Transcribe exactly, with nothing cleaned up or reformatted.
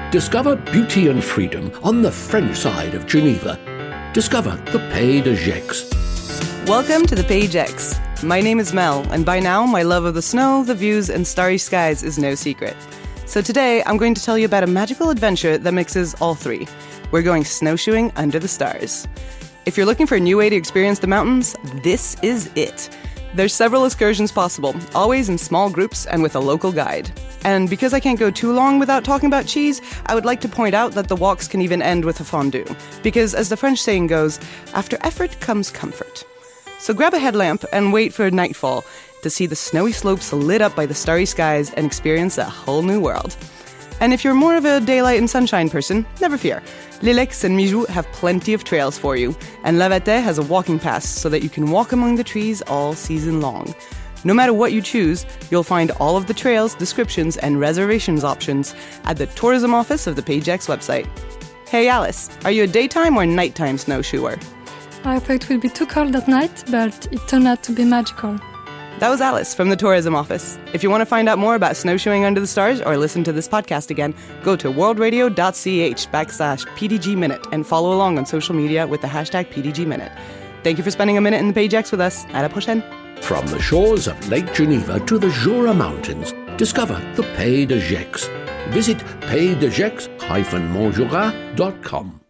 Discover beauty and freedom on the French side of Geneva. Discover the Pays de Gex. Welcome to the Pays de Gex. My name is Mel, and by now my love of the snow, the views, and starry skies is no secret. So today I'm going to tell you about a magical adventure that mixes all three. We're going snowshoeing under the stars. If you're looking for a new way to experience the mountains, this is it. There's several excursions possible, always in small groups and with a local guide. And because I can't go too long without talking about cheese, I would like to point out that the walks can even end with a fondue. Because as the French saying goes, after effort comes comfort. So grab a headlamp and wait for nightfall to see the snowy slopes lit up by the starry skies and experience a whole new world. And if you're more of a daylight and sunshine person, never fear. Lelex and Mijou have plenty of trails for you, and Lavate has a walking pass so that you can walk among the trees all season long. No matter what you choose, you'll find all of the trails, descriptions, and reservations options at the tourism office of the Pays de Gex website. Hey Alice, are you a daytime or nighttime snowshoer? I thought it would be too cold at night, but it turned out to be magical. That was Alice from the tourism office. If you want to find out more about snowshoeing under the stars or listen to this podcast again, go to worldradio.ch backslash PDG Minute and follow along on social media with the hashtag P D G Minute. Thank you for spending a minute in the Pays de Gex with us. À la prochaine. From the shores of Lake Geneva to the Jura Mountains, discover the Pays de Gex. Visit pays de gex dash montjura dot com.